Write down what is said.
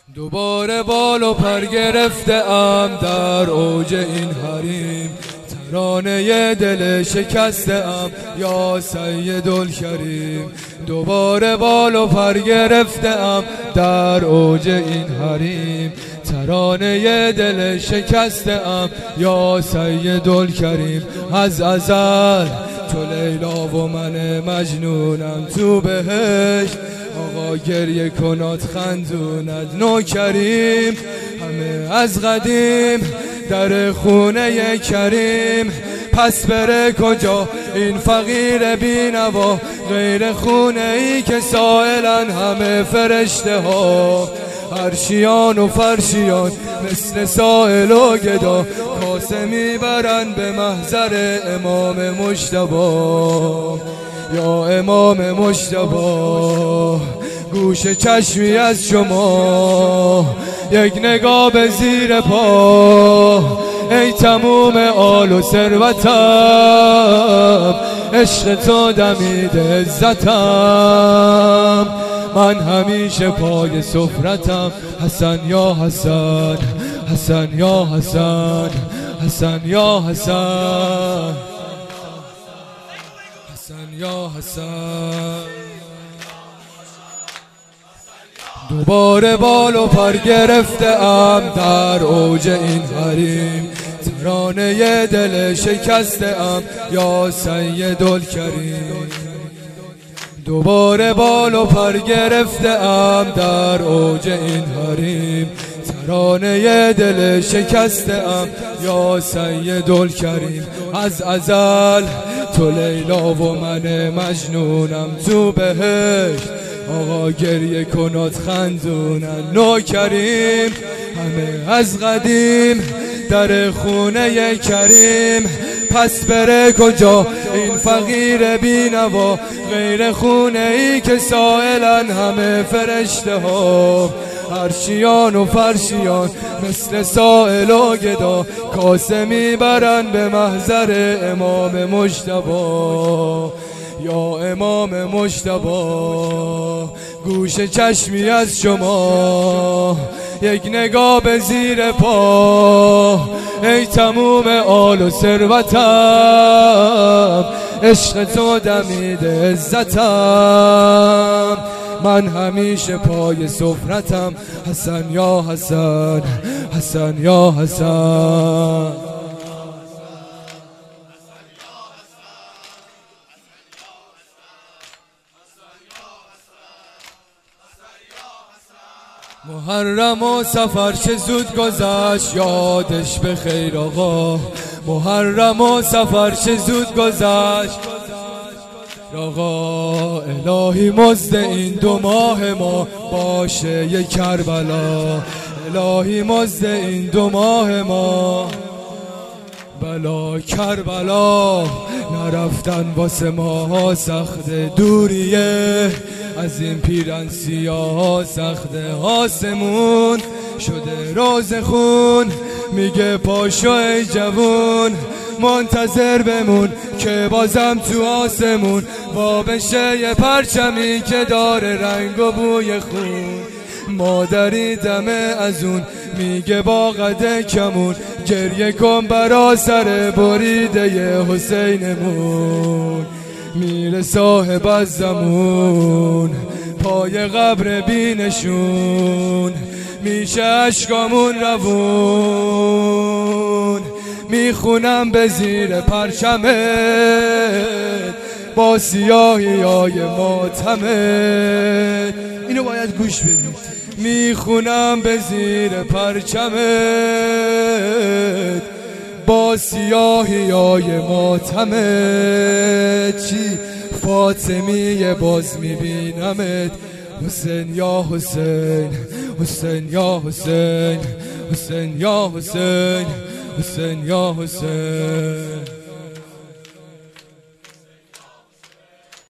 دوباره بال و پر گرفته ام در اوج این حریم، ترانه دل شکسته ام یا سیدالکریم. دوباره بال و پر گرفته ام در اوج این حریم، ترانه دل شکسته ام یا سیدالکریم. از ازل تو لیلا و من مجنونم تو بهشت، آقا گریه کنات خندوند نوکریم. همه از قدیم در خونه کریم، پس بره کجا این فقیر بینوا، غیر خونه ای که سائلن همه فرشته ها. عرشیان و فرشیان مثل سائل و گدا، کاسه میبرن به محضر امام مجتبی. یا امام مجتبی گوش چشمی از شما، یک نگاه به زیر پا، ای تموم آل و ثروتم، عشق تو دمید عزتم. من همیشه پای سفرتم، حسن یا حسن، حسن یا حسن، حسن یا حسن، حسن یا حسن. دوباره بال و پر گرفته ام در اوج این حریم، ترانه دل شکسته ام یا سیدالکریم. دوباره بال و پر گرفته ام در اوج این حریم، ترانه دل شکسته ام یا سیدالکریم. از ازل تو لیلا و من مجنونم تو بهشت، آقا گریه کنات خندونن نوکریم. همه از قدیم در خونه کریم، پس بره کجا این فقیر بینوا، غیر خونه ای که سائلن همه فرشته ها. عرشیان و فرشیان مثل سائل و گدا، کاسه میبرن به محضر امام مجتبی. یا امام مجتبی گوش چشمی از شما، یک نگاه به زیر پا، ای تموم آل و ثروتم، عشق تو دمید عزتم. من همیشه پای سفرتم، حسن یا حسن، حسن یا حسن. محرم و سفر چه زود گذشت، یادش به خیر آقا. محرم و سفر چه زود گذشت آقا. الهی مزد این 2 ماه ما باشه یک کربلا، الهی مزد این 2 ماه ما بلا کربلا. نرفتن واسه ما سخت دوریه، از این پیرن سیاه سخت آسمون شده روز خون. میگه پاشو ای جوون منتظر بمون که بازم تو آسمون با بشه یه پرچمی که داره رنگ و بوی خون. مادری دمه از اون میگه با قد کمون، گریه کن برا سر بریده حسینمون. میره صاحب از زمون پای قبر بینشون، میشه عشقامون روون. میخونم به زیر پرچمت با سیاهی های ماتمت، اینو باید گوش بدید. میخونم به زیر پرچمت با سیاهی های ماتمت. چی فاطمیه باز میبینمت، حسین یا حسین، حسین یا حسین، حسین یا حسین، حسین یا حسین.